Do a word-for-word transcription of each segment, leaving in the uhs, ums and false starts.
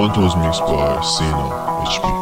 Font was mixed by Sino H P.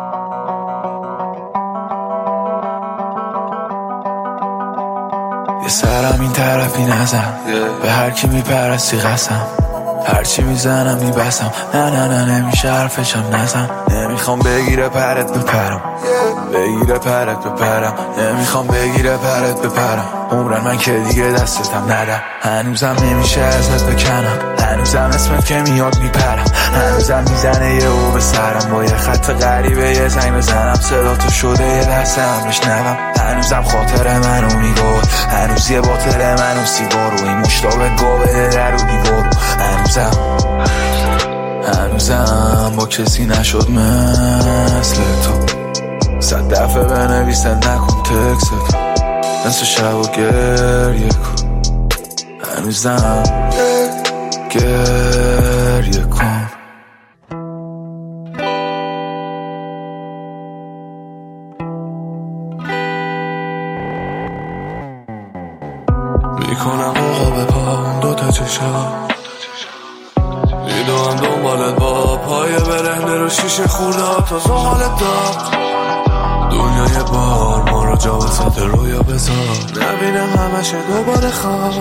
یه سرم این طرفی نزن به هر کی میپرستی قسم هرچی میزنم میبسم نه نه نه نمیشه حرفشم نزن نمیخوام بگیره پرت بپرم بگیره پرت بپرم نمیخوام بگیره پرت بپرم عمرن من که دیگه دستتم ندم هنوزم نمیشه ازت بکنم هنوزم اسمت که میاد میپرم هنوزم میزنه یه او به سرم با یه خط غریبه یه زنگ بزنم صدا تو شده یه دستم بشنوم هنوزم خاطر منو میگود هنوز یه باطل منو سیگارو این مشتاق گابه در و دیوارو هنوزم هنوزم با کسی نشد مثل تو صد دفعه بنویسن نکن تکست نصف شب و گریه کن هنوزم گریه کن میکنم آقا به پام دوتا چشم میدوام دنبالت با پای برهنه رو شیشه خورده تا زغالت داد دنیای بار ما رو جا وسط رویا بذار نبینم همشه دوباره خواب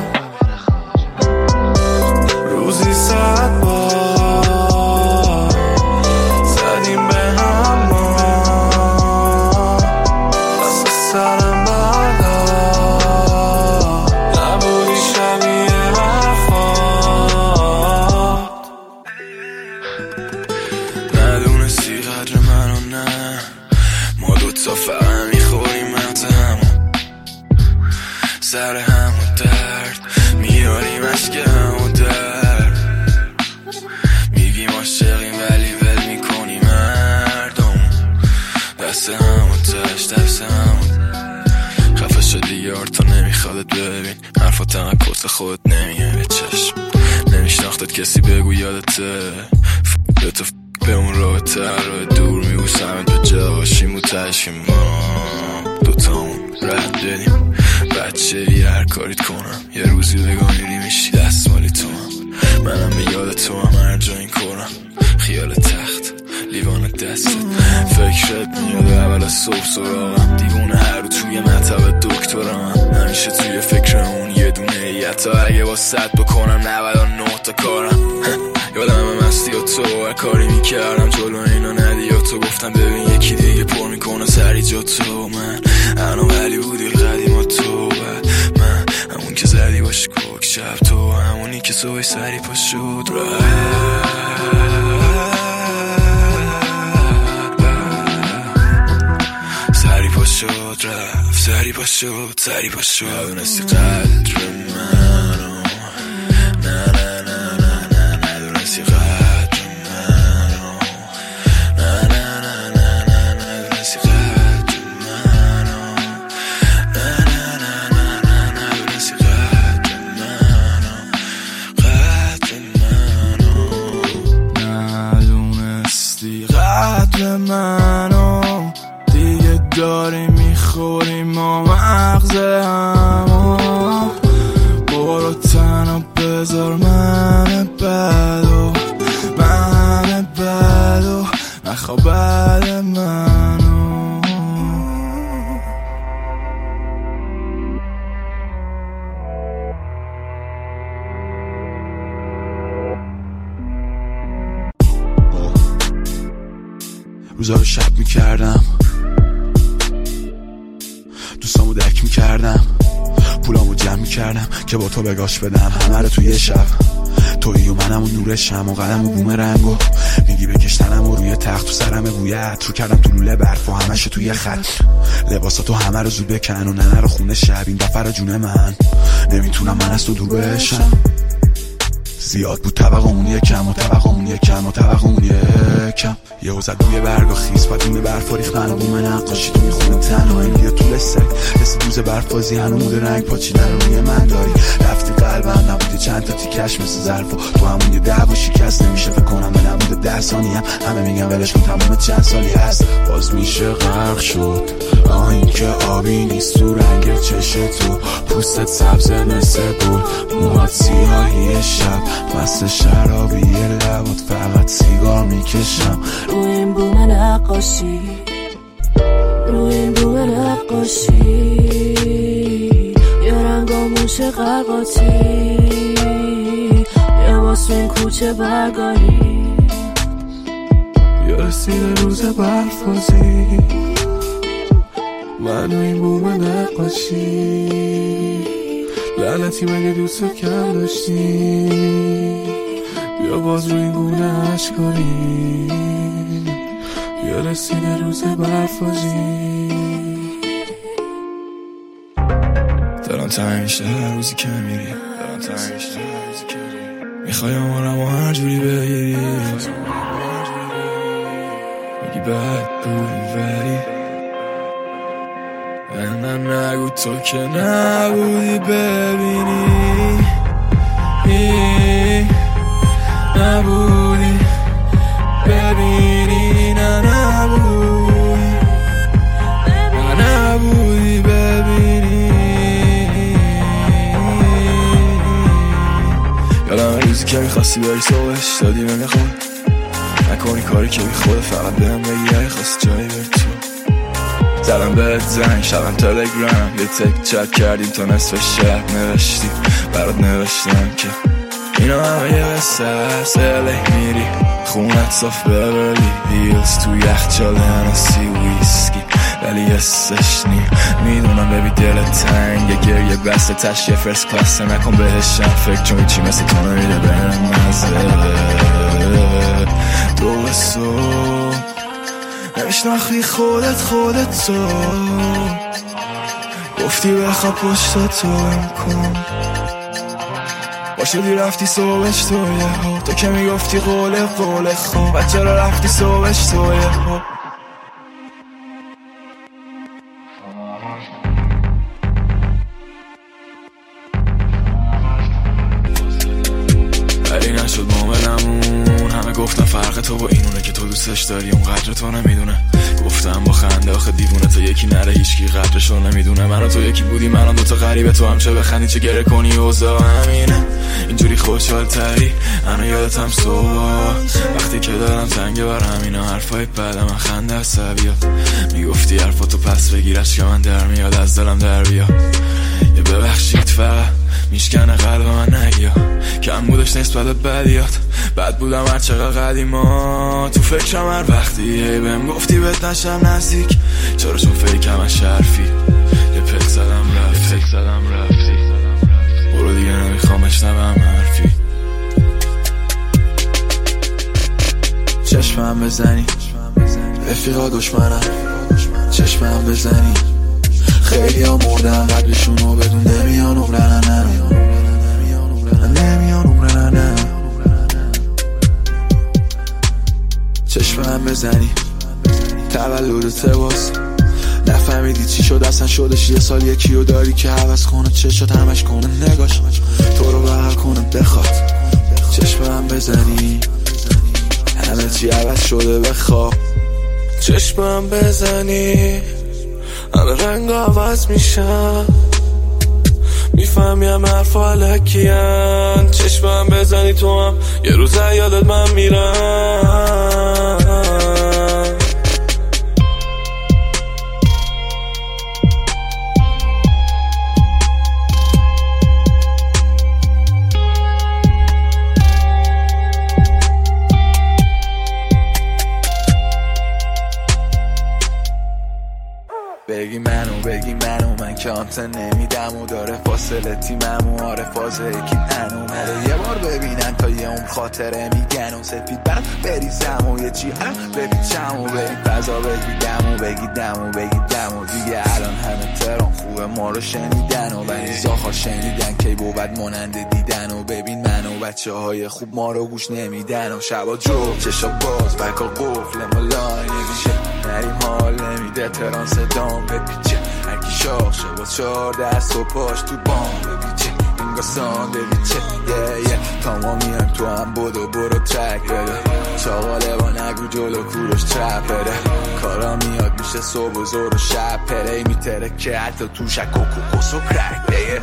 روزی صد بار زدیم به هم ما دست سرم بردار نبودی شبیه حرفات ندونستی قدر منو نه ما دوتا فقط میخوریم مغز همون سر همون درد میاریم اشک همون درد میگیم عاشقیم ولی ول میکنیم مردم دست همون تش دست همون خفه شدی یار تا نمیخوادت ببین حرفات هم کس خودت نمیه به چشم نمیشناختت کسی بگو یادته به تو به اون رابطه رو دور میبوسمت به جاشیم و تشکیم ما دوتا اون رد بدیم بچه یه هر کاریت کنم یه روزی بگاه میری میشی دست مالی تو هم منم به یاد تو هم هر جا این کنم خیال تخت لیوان دستت فکرت میاد اول از صبح سراغم دیوونه هر رو توی مطب دکترم همیشه توی فکر اون یه دونه یتا اگه با صد بکنم نود و نه تا کارم یادم مستی و تو هر کاری میکردم جلو اینا ندی و تو گفتم ببین یکی دیگه پر میکنه سری جا تو من انا ولی بودی قدیم و تو من همون که زدی باش کوک شب تو همونی که صبح سری پا شد سری پا شد رفت سری پا شد سری پا شد ندونستی قدر منو نه نه نه منو دیگه داری میخوری ما مغز همو برو تنها بذار من بدو من بدو نخواه بد منو روزا رو شب میکردم دوستامو دک میکردم پولامو جمع میکردم که با تو بگاش بدم همه رو توی یه شب تویی و منم و نور شم و قدم و بوم رنگو میگی بکشتنم و روی تخت تو سرم بوی عطر کردم تو لوله برف و همشو توی خط لباساتو همه رو زود بکن و ننه رو خونه شب این دفعه رو جون من نمیتونم من از تو دور بشم زیاد بود طبقمون یکم و طبقمون یکم و طبقمون یکم یه وزد روی برگ و خیز پدیم برف و ریختن و بوم نقاشی تو میخونه تنهایی بیا طول سک رسیدی روز برفازی هنوز رنگ پاچیدن رو روی من داری. رفتی قلبم نبوده چند تا تیکش مثل ظرف و تو همون یه دعوا شکست نمیشه فکر کنم به نبوده ده ثانیه هم همه میگن ولش کن تمام چند سالی هست باز میشه غرق شد. آه این که آبی نیست تو رنگ چش تو پوستت سبز مثل گل موهات سیاهی شب مست شرابی لبات فقط سیگار میکشم روی این بوم نقاشی روی این بوم نقاشی یه رنگاموش قرقاتی یه واسه این کوچه برگاری یه رسید روز برفازی من و این بوم نقاشی لعنتی مگه دوست کم داشتی بیا باز روی این گونه عشقاری یه رسید روز برفازی دارم تنگ میشه هر روزی که میری دارم تنگ میشه هر روزی که میری میخوای آمارم و هر جوری بگیری میگی بد بودی ولی من نگو تو که نبودی ببینی نبودی ببینی نه نبودی نه نبودی ببینی یادم روزی که میخواستی بری صبحش دادی به میخواد نکنی کاری که بی خوده فقط بهم بگی اگه خواستی جایی بری تو زدم بهت زنگ شبم تلگرام یه تک چت کردیم تا نصف شب نوشتی برات نوشتم که اینا همه یه قصه هست اله میری خونت صاف ببرلی هیلز تو یخچال هنسی ویسکی ولی حسش نی میدونم ببی دلت تنگه گریه بسته تش یه فرست کلاس نکن بهشم فکر چون چی مثل تو نمیده برم مزه دو صبح نمیشناختی خودت خودت تو گفتی بخواب پشت تو هم کن باشدی رفتی صبحش تو یه ها تو که میگفتی قوله قوله خوب و چرا رفتی صبحش تو یه ها ولی نشد مومنمون همه گفتن فرق تو با اینونه که تو دوستش داری اون قدر تو نمیدونه گفتم با خنده آخه دیوونه تا یکی نره هیچکی قدرشو نمیدونه من تو یکی بودی من دوتا غریبه تو هم چه بخندی چه گره کنی اوضاع همینه اینجوری خوشحال تری انا یادتم صبح وقتی که دارم تنگه برم اینا حرفای بعد من خنده عصبیات میگفتی حرفاتو پس بگیرش که من در میاد از دلم در بیا یه ببخشید فقط میشکنه قلب من نگیا کم بودش نسبت بدیات بد بودم هر چقدر قدیما تو فکرم هر وقتی ای بهم گفتی بهت نشم نزدیک چرا چون فکرم از شرفی یه پک زدم رفتی پک زدم رفتی برو دیگه نمیخوام اشنبم حرفی چشمم بزنی رفیقا دشمنم چشمم بزنی خیلی ها مردن قبلشونو بدون نمیان عمرن نه نمیان عمرن نه چشمم بزنی تولد تواس نفهمیدی چی شد اصلا شدش یه سال یکیو داری که حوض کنه چشات همش کنه نگاش تو رو بغل کنه بخواد چشمم بزنی همه چی عوض شده بخواب چشمم بزنی همه رنگ عوض میشن میفهمیم حرفا علکیان چشمم بزنی تو هم یه روز یادت من میرم بگی منو بگی منو من که آنتن نمیدم و داره فاصله تیمم و آره فازه یکی انو مره یه بار ببینن تا یه عمر خاطره میگن و سفید برم بریزم و یه چی هم بپیچم و بریم فضا بگی دم و بگی دم و بگی دم و دیگه الان همه تران خوبه ما رو شنیدن و ولی زاخا شنیدن کی بود مانند دیدن و ببین من و بچه های خوب ما رو گوش نمیدن و شبا جو چشا باز بکا قفل ما لاین ویژه نریم حال نمیده تران صدام بپیچه هرکی شاخشه با چار دست و پاش تو بام ببیچه اینگاه سانده بیچه یه یه تمامی تو هم بودو برو ترک بده چاقاله با نگو جلو کوروش چپ بده کارا میاد میشه صبح و زور و شب پلی میتره که حتی تو شک و کوکوس و کرک بده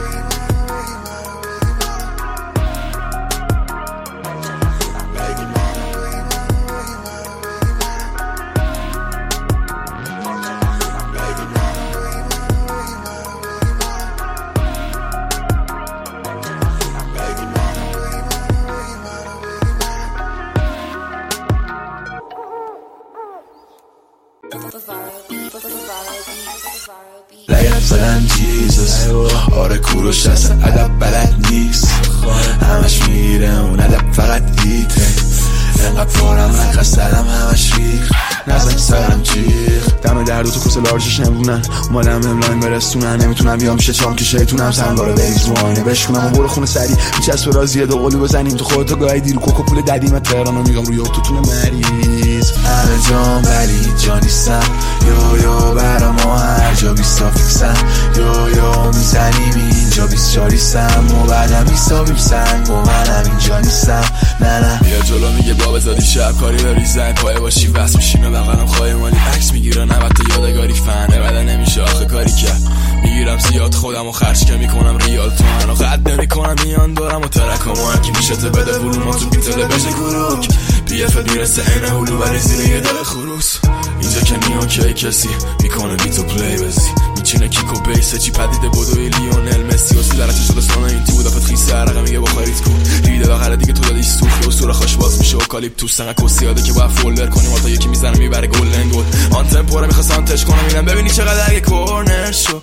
لگت زدن جیزوس آره کوروش هست ادب بلد نیست همش میره اون ادب فقط دیته انقدر پارم من قصدم همش ریخ نزن سرم جیخ دم درد و تو کوسه لارجش نمونن اومدم املاین برسونن نمیتونم بیام شه چام که شیطونم سنگاره بریز رو آینه بشکنم و برو خونه سری میچسب رازیه دو قلو بزنیم تو خودتو گاهی رو کوکو پول ددیم تهرانو میگم روی اتوتون مریض همه جام ولی جا نیستم یو یو برا ما هر جا بیستا فیکسم یو یو میزنیم اینجا بیست چاریستم و بعدم بیستا بیسنگ و منم اینجا نیستم نه نه بیا جلو میگه بابا زادی شب کاری داری زن پایه باشی بس میشینه بغلم خواهی مالی عکس میگیره نوت تا یادگاری فنه بعد نمیشه آخه کاری کرد میگیرم زیاد خودم و خرج که میکنم ریال تو منو قد نمیکنم میان دارم و ترکم و هرکی میشه ته بده ولوم تو بیتله بشه گروک بی افت میرسه این هلو برای زیر یه دل خروس اینجا که نیان که کسی میکنه بیتو پلی بزی میچینه کیک و بیسه چی پدیده بودوی لیونل مسی و سیلرچه شده سانه این تو دفت خیسه عرقه میگه بخواریت کن ریده بغره دیگه تو دادیش سوخی و سوره خوش باز میشه و کالیپ تو سنگه کسیاده که باید فولدر کنیم تا یکی میزنه میبره گلدن گل آن تمپوره میخواستم تش کنم اینم ببینی چقدر یه کورنر شو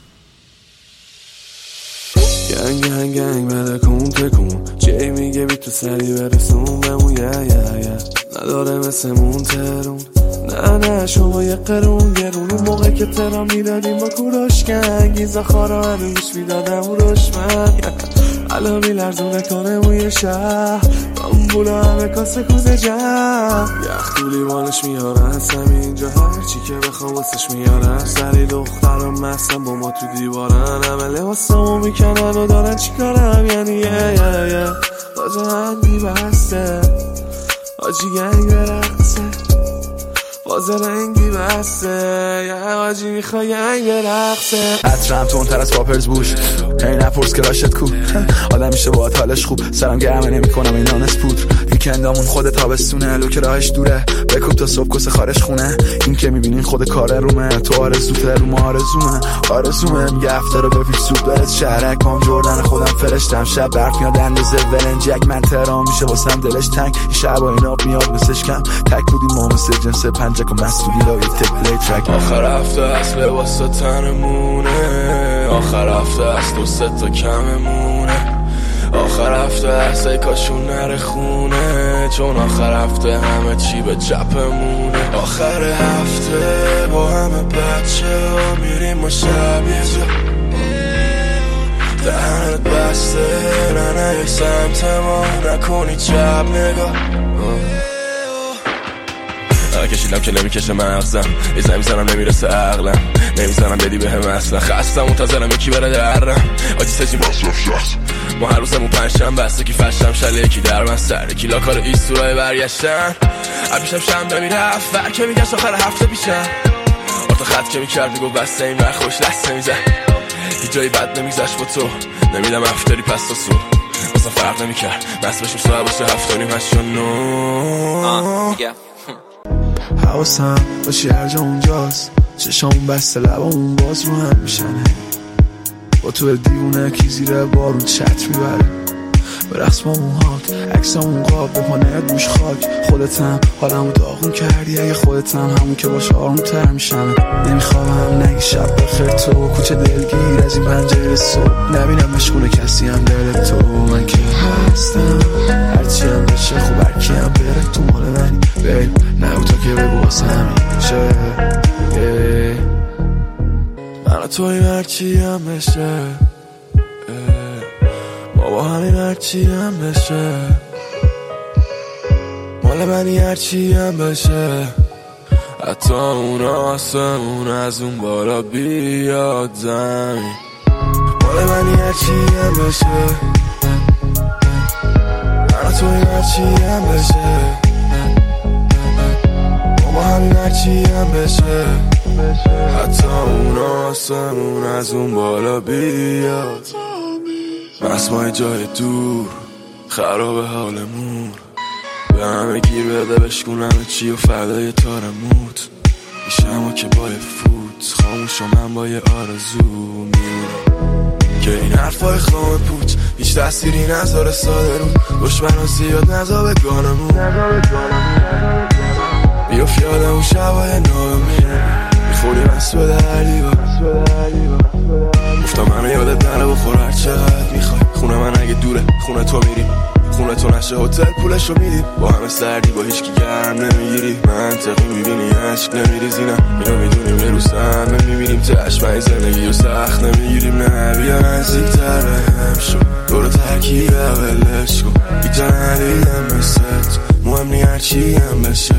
گنگ گنگ گنگ بده کن تکون جی میگه بی تو سری برسون بمون یه یه یه نداره مثل مونترون نه نه شما یه قرون گرون اون موقع که ترا میدادیم با کوروش گنگیزا خارا هنوش میدادم و روش من علا میلرزونه کنه موی شهر بامبولا همه کاسه کوزه جمع یخ تو لیوانش میارن سم اینجا هرچی که بخوام واسش میارن سری دخترم مستم با ما تو دیوارن همه لباسمو میکنن و دارن چیکارم یعنی یه یه یه باجه هنگی بسته آجی گنگ برقصه بازه رنگی بسته یه آجی میخوای گنگ برقصه عطرم تون تر از پاپرز بوش هی نپرس که راشد کو آدم میشه باید حالش خوب سرم گرمه نمی کنم این نانس پودر ویکندامون خود تابستونه لو که راهش دوره بکوب تا صبح کسه خارش خونه این که میبینین خود کار رومه تو آرزوته رو ما آرزومه آرزومه میگه هفته رو بپیش سوپ برد شهرک پام جردن خودم فرشتم شب برف میاد اندازه ولنجک من تهران میشه واسم دلش تنگ این شب این آب میاد مثلش کم تک بودیم ما مثل جنس پنجک و مستوگی لای تپلی ترک آخر هفته هست لباس تا تنمونه آخر هفته هست دو سه تا کممونه آخر هفته هست ای کاشون نره خونه چون آخر هفته همه چی به چپمونه آخر هفته با همه بچه ها میریم ما شب یه جا دهنت بسته نه نه یک سمت ما نکنی چپ نگاه کشیدم که نمیکشه مغزم یه زمین زنم نمیرسه عقلم نمیزنم بدی به هم اصلا خستم منتظرم یکی بره درم آجی سجی مصرف شخص ما هر روزمون پنجشم بسته کی فشتم شله یکی در من سر کیلا کار ایستورای برگشتن عبیشم شنبه میرفت ور که میگشت آخر هفته پیشم آرتا خط که میکرد میگو بسته این ور خوش لست نمیزن هیچ جایی بد نمیگذشت با تو نمیدم افتاری پس تا سو بازم فرق نمیکرد بس بشیم ساعت باشه هفتاری هشت و نو حواسم باشی هر جا اونجاست چشامون بسته لبامون باز رو هم میشنه با تو دیونه کی زیر بارون چت میبره به رقص با موهات عکسامون قاب به پانه گوش خاک خودتم حالمو داغون کردی اگه خودتم همون که باشه آروم تر میشم نمیخوام نگی شب بخیر تو کوچه دلگیر از این پنجره صبح نبینم مشغول کسی هم دل تو من که هستم هرچی هم بشه خوب هرکی هم بره تو مال منی بیب نگو تا که بگو واسه همیشه من تویم هرچی هم بشه بابا همین هرچی هم بشه مال منی هرچی هم بشه حتی اون آسمون از اون بالا بیاد زمین. مال منی هرچی هم بشه، من توی هرچی هم بشه، ما همین هرچی هم بشه، حتی اون آسمون از اون بالا بیاد. مسمای جای دور خراب حالمون، به همه گیر بده بشکنم چی و فردای تارموت. میشم که با یه فوت خاموش و من با یه آرزو میمونم که این حرفای خام پوچ هیچ تأثیری نذاره ساده رو دشمن ها زیاد نزا به گانمون. بیاف یادم اون شبای نامه میخوری مست به دردی با گفتم منو یادت نره بخور هر چقدر میخوای. خونه من اگه دوره خونه تو میریم، خونه تو نشه هتل پولشو میدیم، با همه سردی با هیچ کی گرم نمیگیری. منطقی میبینی عشق نمیریزی، نه اینو میدونیم یه روز همه میبینیم تشمه این زندگی و سخت نمیگیریم. نه بیا نزدیک تر بهم شو دورو ترکیب اولش کن، ایجا ندیدم مثلت مهم نی هرچی هم بشه.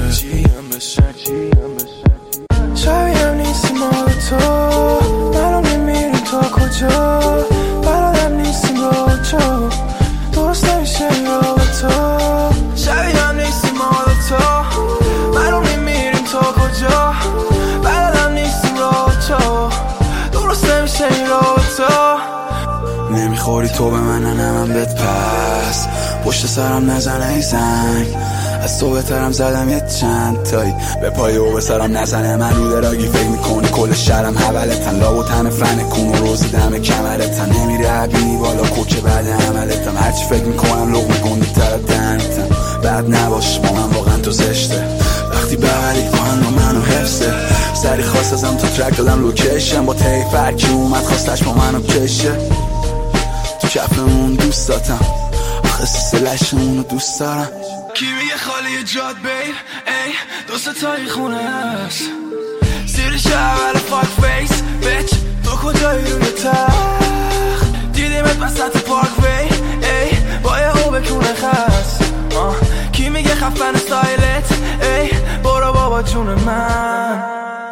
شبیه هم نیستی مال تو، منو نمیریم تا کجا، بلدم نیستی با چو درست نمیشه یا تو. شبیه هم نیستی مال تو، منو نمیریم تا کجا، بلدم نیستی با چو درست نمیشه یا تو. نمیخوری تو به من نه من بهت پس پشت سرم نزنه ای زنگ، از تو بهترم زدم یه چند تایی به پای او به سرم نزنه. من رو دراگی فکر میکنی کل شهرم حولتن، لا و تن فن کن و روزی دم کمرتن، نمیره عبینی بالا کوکه بعد عملتم. هرچی فکر میکنم لغم گنده تر دنتم، بعد نباش با من واقعا تو زشته وقتی بغلی کن با منو حفظه. سری خواست ازم تو ترک دادم لوکیشن، با تی فرکی اومد خواستش با منو کشه. تو کفمون دوست داتم آخه سلشمونو دوست دارم. کی میگه خالی جاد بیب ای دو ستایی خونه هست، زیر شهر فاک فیس بیچ تو کجایی روی تخت، دیدیمت وسط پارک وی ای با یه او بکونه خست. کی میگه خفن ستایلت ای برو بابا جون من.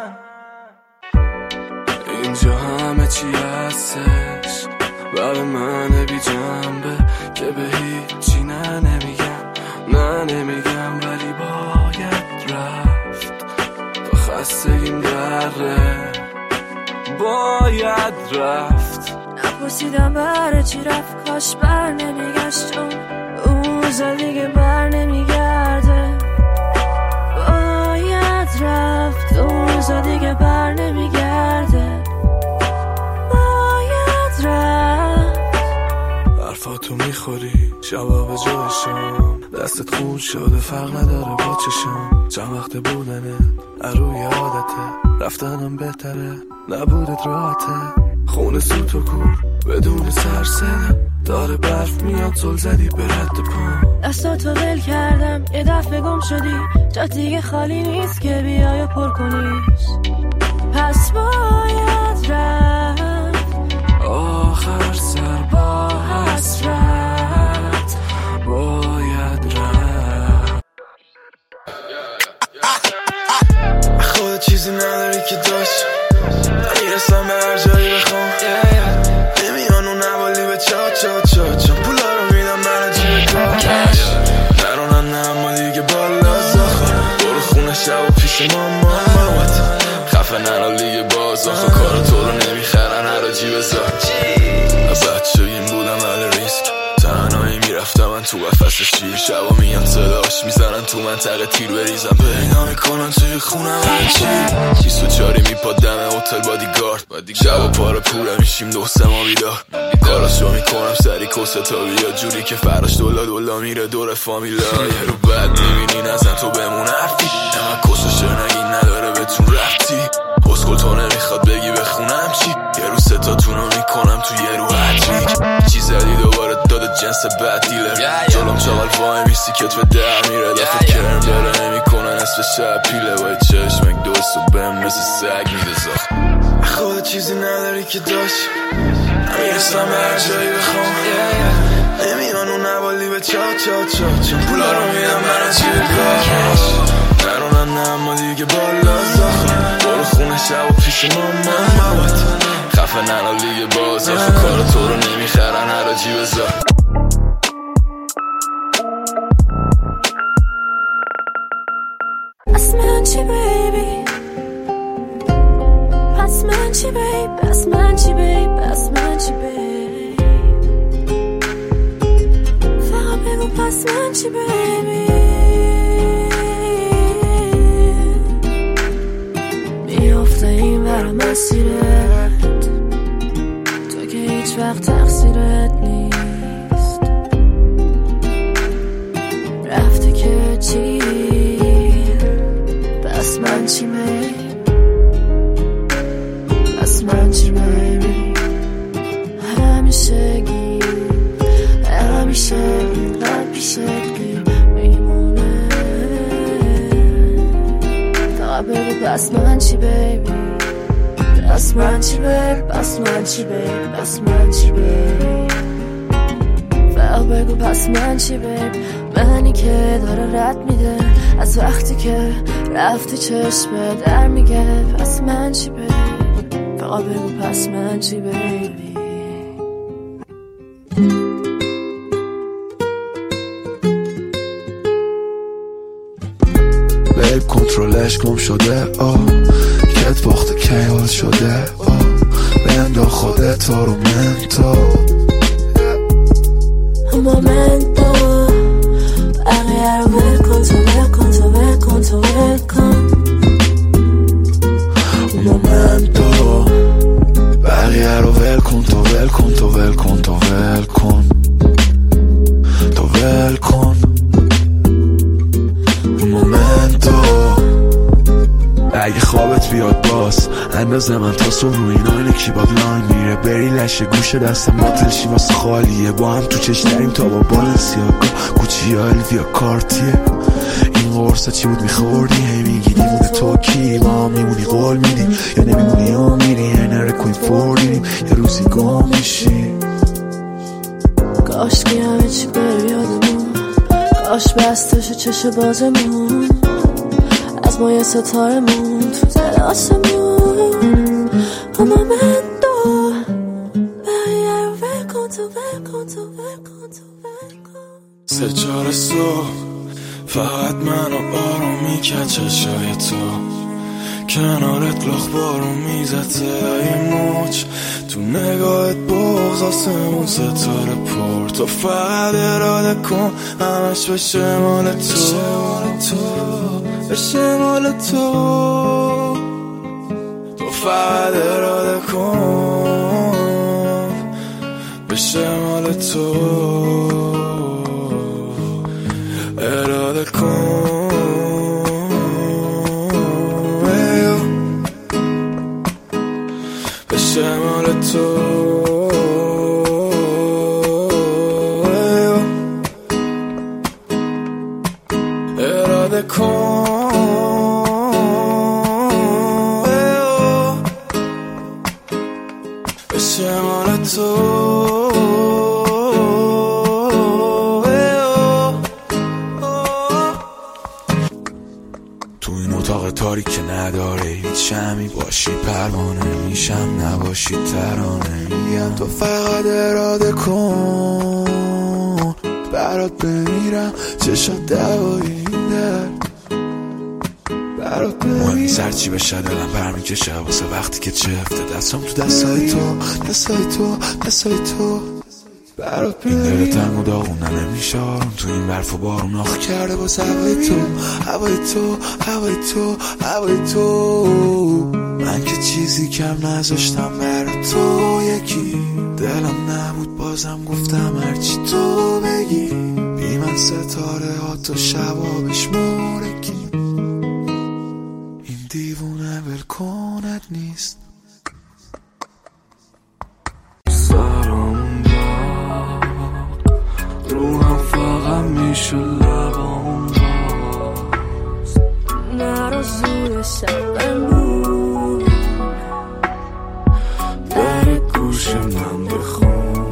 اینجا همه چی هستش و به من بی جنبه که به هیچی نه نمیگم، نه نمیگم ولی باید رفت تا خستگیم دره باید رفت. نپرسیدم بره چی رفت کاش بر نمیگشت چون اون روزا دیگه بر نمیگرده. باید رفت اون روزا دیگه بر نمیگرده. باید رفت. حرفاتو میخوری شبا به جای شام، دستت خون شده فرق نداره با چشم. چند وقت بودنه اروی عادته، رفتنم بهتره نبودت راحته. خونه سوت و کور بدون سرسنه داره برف میاد زل زدی به رد پا. دستاتو ول کردم یه دفعه گم شدی، جا دیگه خالی نیست که بیای و پر کنیش. پس باید رفت آخر سر با حسرت باید رفت. خود چیزی نداری که داشت نمیرسم به هر جایی بخوام، نمیان اون نوالی به چا چا چا چا پولا رو میدم من جیب کاش نرونن نه اما دیگه بالا زاخه برو خونه شب و پیش ماما مامات خفه نرا لیگ باز آخه کار تو رو نمیخرن هر جیب زا. بچه این بودم ولی ریسک تنهایی میرفتم من تو قفص شیر، شبا میان صداش میزنن تو منطقه تیر بریزم پیدا میکنن توی خونم هرچی بیست و چاری میپاد دم هتل بادیگارد، شبا پاره پوره میشیم دوست ما بیدار. کاراشو میکنم سری کسه تا بیا جوری که فراش دولا دولا میره دور فامیلا. یه رو بد میبینی نزن تو بمون حرفی اما کسو شرنگی نداره بهتون رفتی. پسکل تو نمیخواد بگی بخونم چی، یه رو ستاتونو میکنم تو یه رو هتریک. چی زدی دوباره داده جنس بد دیلر جلوم چاقل وای میستی کت به در میره دفت کرم داره نمیکنن اسم شب پیله وای چشمک دوست و بهم مثل سگ میده زخ. خود چیزی نداری که داشت نمیرسم به هر جایی بخوام، نمیان اون نوالی به چا چا چا چا پولا رو میدم من از جیب کاش نرونن نه اما دیگه بالا زاخم برو خونه شب و پیش مامان مامت خفه ننو دیگه بازا کار تو رو نمیخرن حراجی بذار پس من چی بیبی پس من چی بیب پس من چی بیب پس من چی بیب فقط بگو پس من چی بیبی میافته این ور مسیرت تو که هیچ وقت تقصیرت نیست رفته که چی پس من چی بیب پس من چی بیبی همیشه گی همیشه اینقدر پیشت گیر میمونه فقط بگو پس من چی بیبی پس من چی بیب پس من چی بیب پس من چی بیب فقط بگو پس من چی بیب منی که داره رد میده از وقتی که رفتی چشمه در میگه پس من چی بیب فقط بگو پس من چی بیبی بیب کنترلش گم شده آه کت باخته کیال شده آه بندا خودت رو منتا مومنتو بقیه رو ول کن تو ول کن تو ول کن تو ول کن مومنتو بقیه رو ول کن تو ول کن تو ول کن تو ول کن تو ول کن مومنتو اگه خوابت بیاد باز اندازه من تا صبح رو این آینه کیباد لاین میره بری لشه گوشه دستم باطلشی واسه خالیه با هم تو چش داریم تا با بالنسیاگا کوچی ها الویا کارتیه این قرصا چی بود میخوردی هی میگی دیمونه تو کی ما هم میمونی قول میدیم یا نمیمونی یا میری هی نره کوین فوردیم یه روزی گم میشی کاش که همه چی بری یادمون کاش بستش چش بازمون از ما یه ستارمون تو دل آسمون مومنتو بقیه رو ول کن تو ول کن تو ول کن تو ول کن سه چهار صبح فقط من و آرومی که چشای تو کنارت لخ بارون میزد صدای موج تو نگاهت بغض آسمون ستاره پر تو فقط اراده کن همش بشه مال تو بشه مال تو تو فقط اراده کن بشه مال تو اراده کن بشه مال تو اراده کن بشه مال تو تو این اتاق تاریک که نداره هیچ شمی باشی پروانه میشم نباشی ترانه میگم تو فقط اراده کن برات بمیرم چشات دوایی در برات بمیرم سرچی بشه دلم برمیکشه واسه وقتی که چفته دستم تو دستای تو دستای تو دستای تو برات این دل تنگ و داغونه نمیشه آروم تو این برف و بارون آخ کرده باز هوای تو هوای تو هوای تو هوای تو من که چیزی کم نذاشتم برای تو یکی دلم نبود بازم گفتم هرچی تو بگی بی من ستاره ها تو شبابش مورکی این دیوونه ولکنت نیست سرم داد روحم فقط میشه لبام باز نرو زور شبم بود در گوش من بخون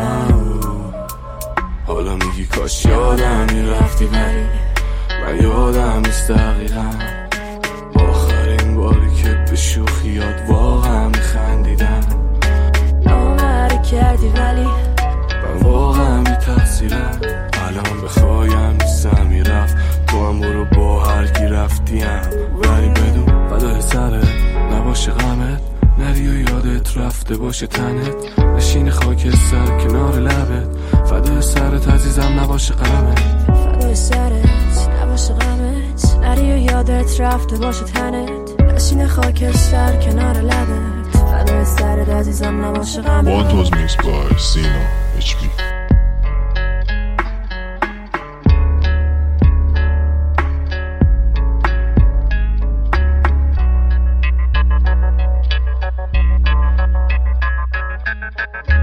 حالا میگی کاش یادم میرفتی ولی من یادم یادم نیست دقیقا آخرین باری که به شوخیات واقعا میخندیدم. نامره کردی ولی من واقعا بی تقصیرم. الان بخوایم نیستم میرفت تو هم برو با هر کی رفتیم، ولی بدون فدای سرت نباشه غمت، نری و یادت رفته باشه تنت، نشین خاک سر کنار لبت، فدای سرت عزیزم نباشه غمت، فدای سرت نباشه غمت، نری و یادت رفته باشه تنت، نشین خاک سر کنار لبت، فدای سرت عزیزم نباشه غمت. One was mixed by Sino اچ پی. Thank you.